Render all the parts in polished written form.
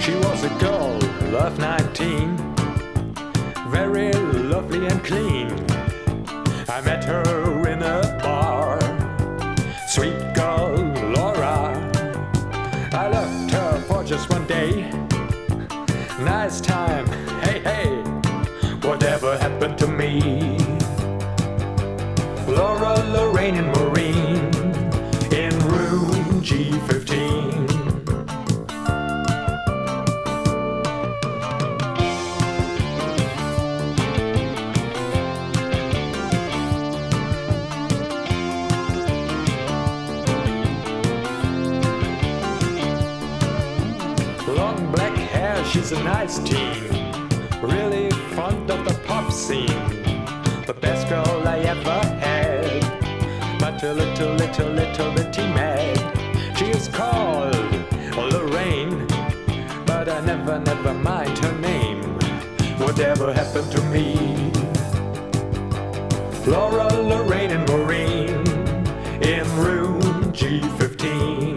She was a girl of 19, very lovely and clean. I met her in a bar, sweet girl Laura. I loved her for just one day. Nice time, hey hey, whatever happened to me? Laura, Lorraine and Maureen in room G15. Long black hair, she's a nice teen, really fond of the pop scene. The best girl I ever had, but a little bitty mad. She is called Lorraine, but I never mind her name. Whatever happened to me? Laura, Lorraine and Maureen in room G15.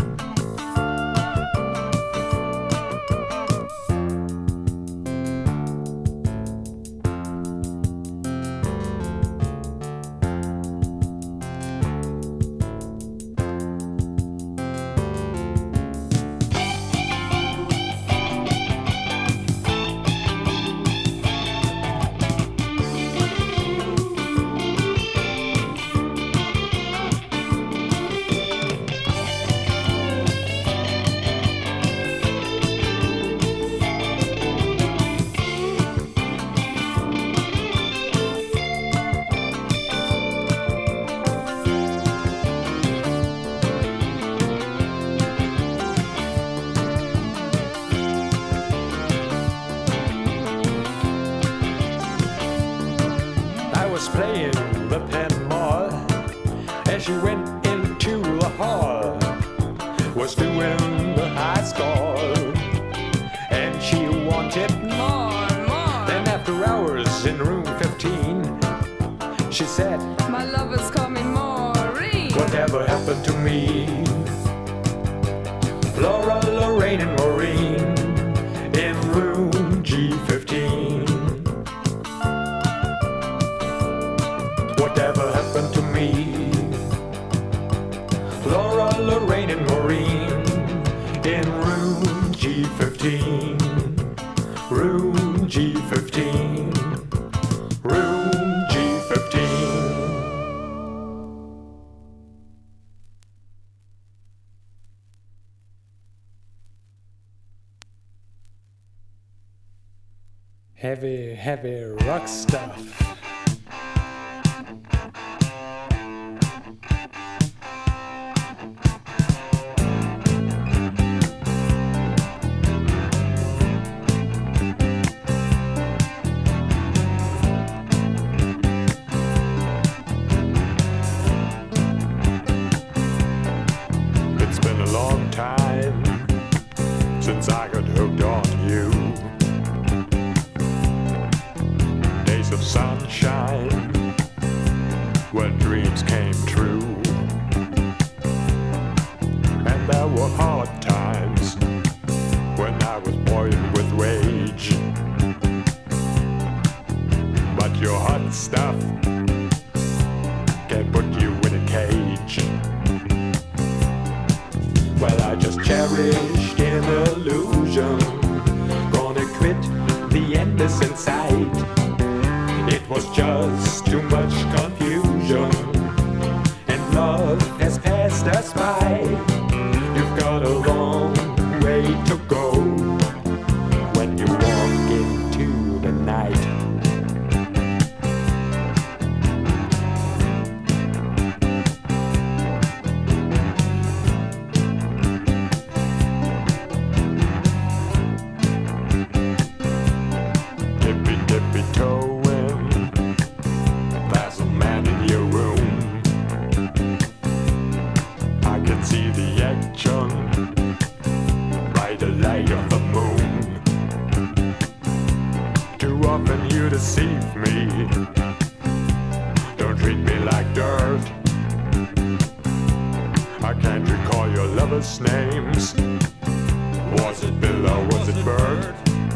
Playing the Penn Mall as she went into the hall, was doing the high score, and she wanted more. Then after hours in room 15, she said, my lover's coming, Maureen. Whatever happened to me? Laura, Lorraine and Maureen in room G15. Whatever happened to me? Laura, Lorraine and Maureen in room G15. Room G15. Room G15. Heavy rock stuff. Since I got hooked on you, days of sunshine when dreams came true, and there were hard times when I was boiling with rage. But your hot stuff can't put you in a cage. Well, I just cherished an illusion, gonna quit the endless inside. It was just too much confusion, and love has passed us by. You've got a long way to go when you walk into the night. Often you deceive me. Don't treat me like dirt. I can't recall your lovers' names. Was it Bill or was it Bert?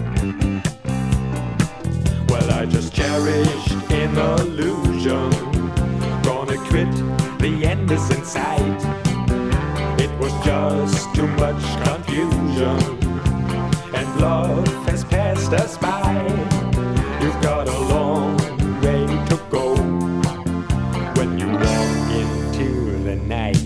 Well, I just cherished an illusion. Gonna quit, the end is in sight. It was just too much confusion, and love has passed us by. You've got a long way to go when you walk into the night.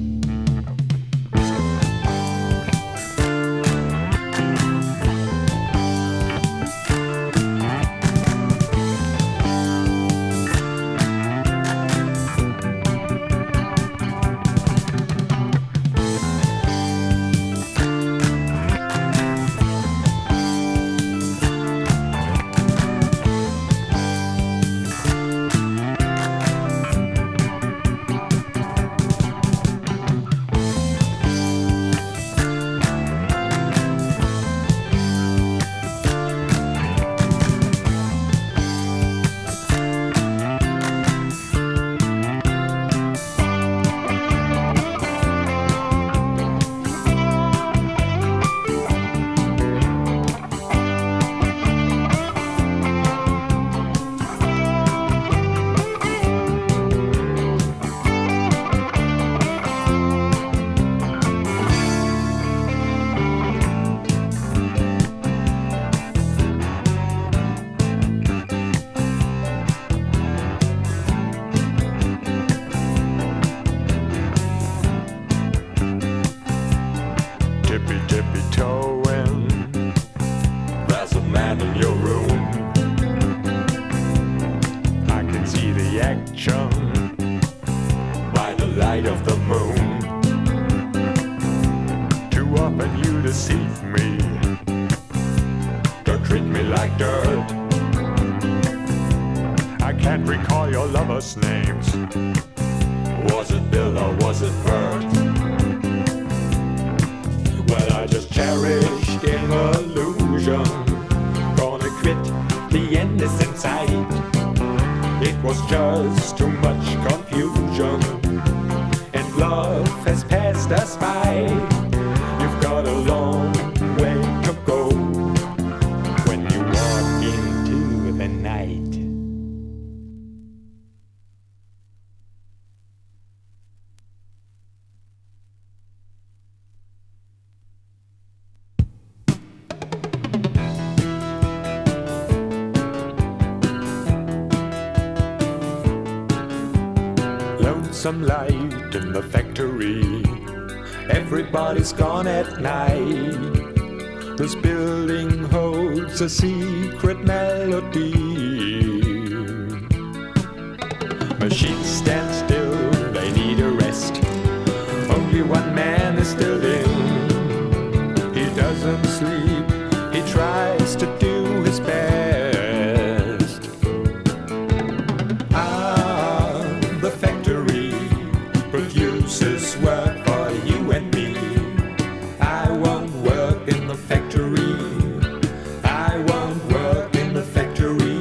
Tippy-tippy-toeing, there's a man in your room. I can see the action by the light of the moon. Too often you deceive me, don't treat me like dirt. I can't recall your lovers' names. Was it Bill or was it Bert? Well, I just cherished an illusion. Gonna quit, the end is in sight. It was just too much confusion, and love has passed us by. You've got a long way to go when you walk into the night. Some light in the factory, everybody's gone at night. This building holds a secret melody. Machines stand still, they need a rest. Only one man is still in. He doesn't sleep, he tries to do his best. The factory produces work for you and me. I won't work in the factory. I won't work in the factory.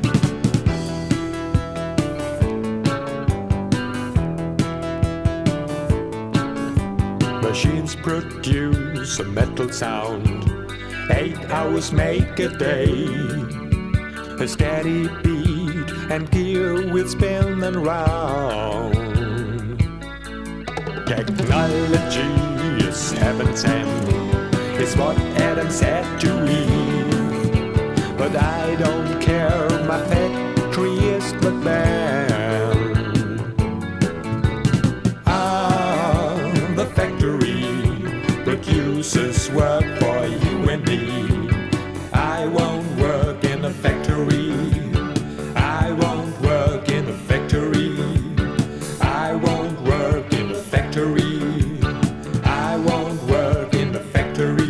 Machines produce a metal sound. 8 hours make a day. A steady beat and gear will spin and round. Technology is heaven sent, is what Adam said to Eve. But I don't care, my factory is the band. The factory produces work for you and me. I won't work in a factory. I won't work in a factory. I won't work in a factory. I won't work in the factory.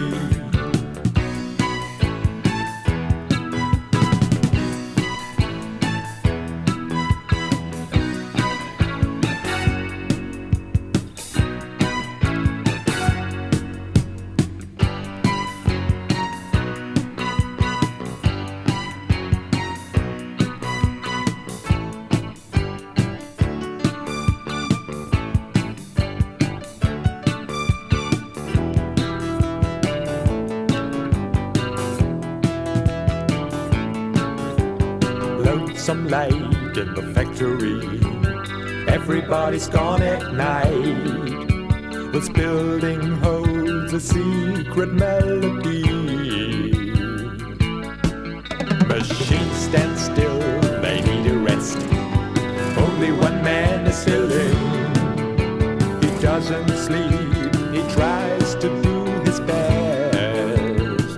some light in the factory. Everybody's gone at night. This building holds a secret melody. Machines stand still, they need a rest. Only one man is still in. He doesn't sleep, he tries to do his best.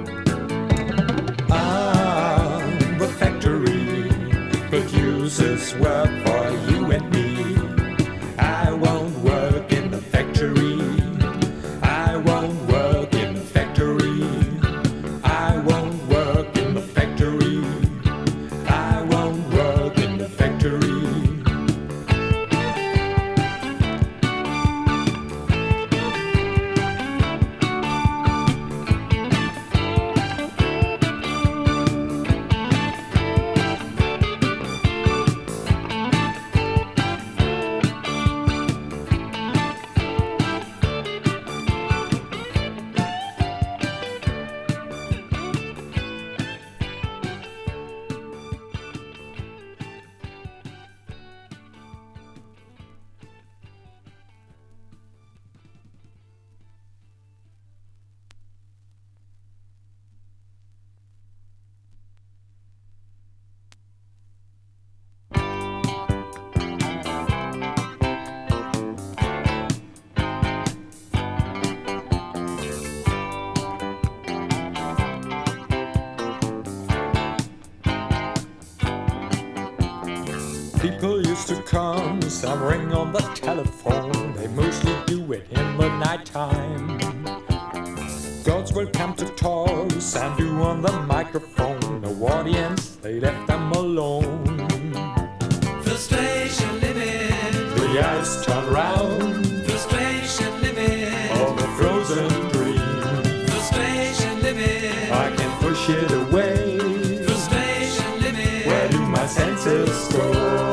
The factory produces work for you and me. I won't work in the factory. I won't work in the factory. I won't work in the factory. I won't work in the factory. People used to come, some ring on the telephone. They mostly do it in the nighttime. Gods will come to talk, and do on the microphone. No audience, they left them alone. Frustration limit. The eyes turn round. Frustration limit. Of a frozen dream. Frustration limit. I can push it away. Frustration limit. Where do my senses go?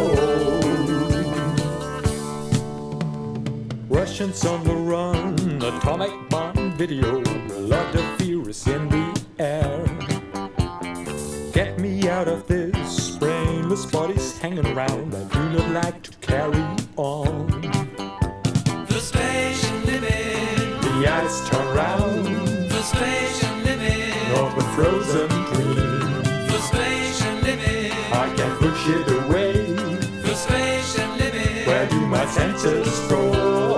Russians on the run, atomic bomb video, a lot of fear is in the air. Get me out of this, brainless bodies hanging around. I do not like to carry on. Frustration limit. The eyes turn round. Frustration limit. Of a frozen dream. Frustration limit. I can push it away. Frustration limit. Where do my senses go?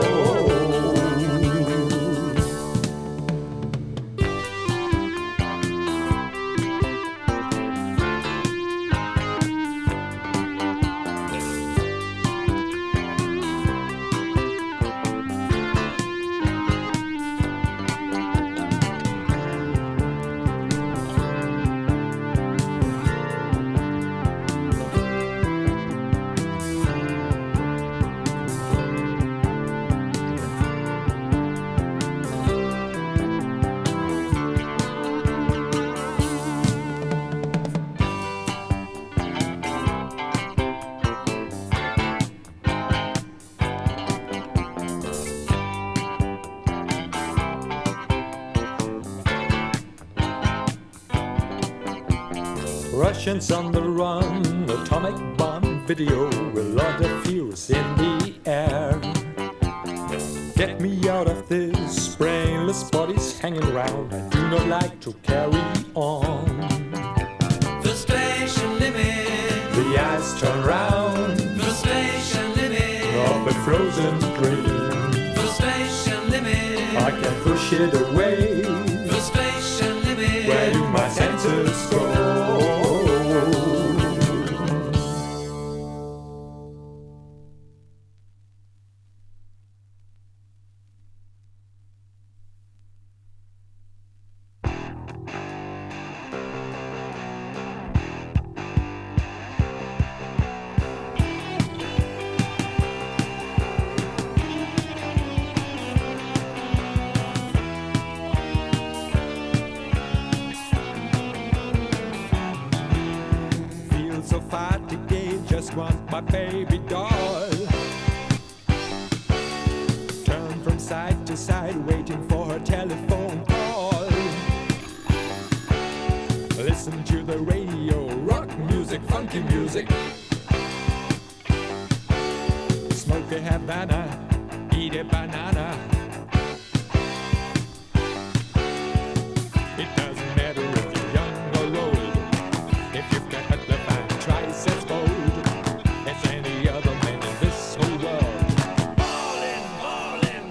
Russians on the run, atomic bomb video, a lot of fear is in the air. Get me out of this, brainless bodies hanging around. I do not like to carry on. Frustration limit. The eyes turn round. Frustration limit. Of a frozen dream. Frustration limit. I can push it away. Frustration limit. Where do my senses go? Want my baby doll. Turn from side to side, waiting for her telephone call. Listen to the radio, rock music. funky music. Smoke a Havana, eat a banana. It doesn't matter if you're young or old. If you've got a left and triceps bold as any other man in this whole world. Ballin', ballin'.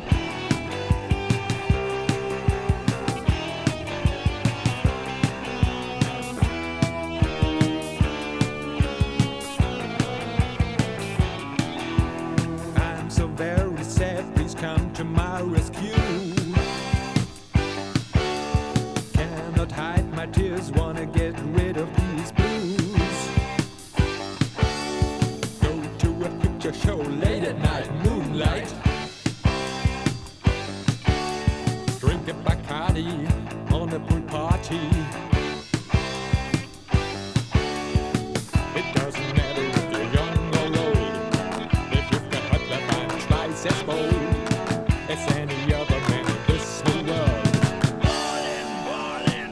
I'm so very sad, please come to my rescue. Cannot hide my tears, wanna get rid of these blues. Go to a picture show late at night, moonlight. Drink a Bacardi on a pool party. It doesn't matter if you're young or old. If you've got hot left and triceps bold as any other man in this whole world. Ballin', ballin'.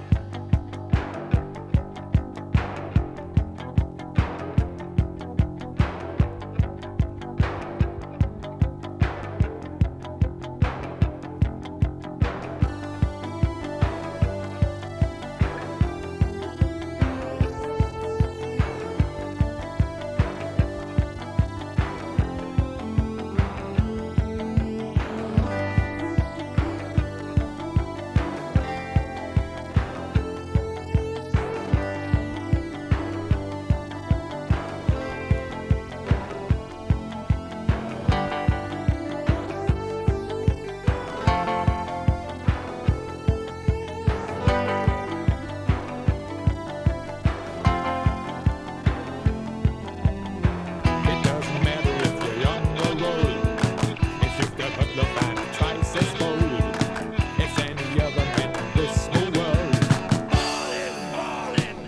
It doesn't matter if you're young or old. If you've got hot love and triceps bold as any other man in this whole world. Ballin', ballin'.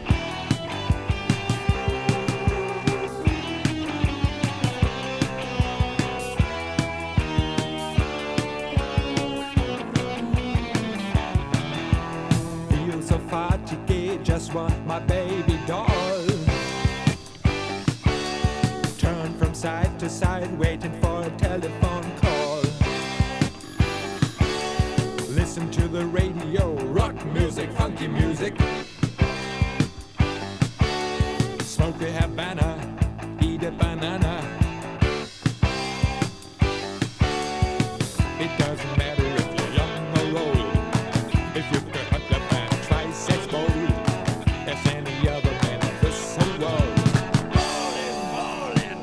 Feel so fatigued, just want my baby doll. Turn from side to side, waiting for a telephone call. Listen to the radio, rock music, funky music. Smoke a Havana, eat a banana. It doesn't matter if you're young or old. If you've got hot left and triceps bold as any other man in this whole world. Ballin', ballin'.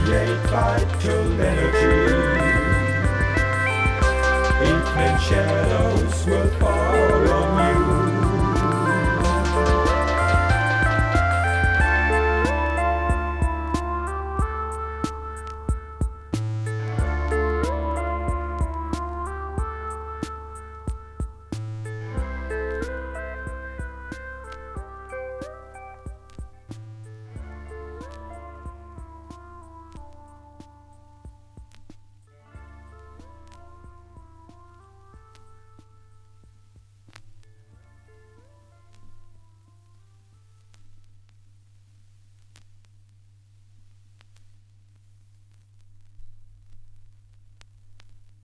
vital energy. Evening shadow.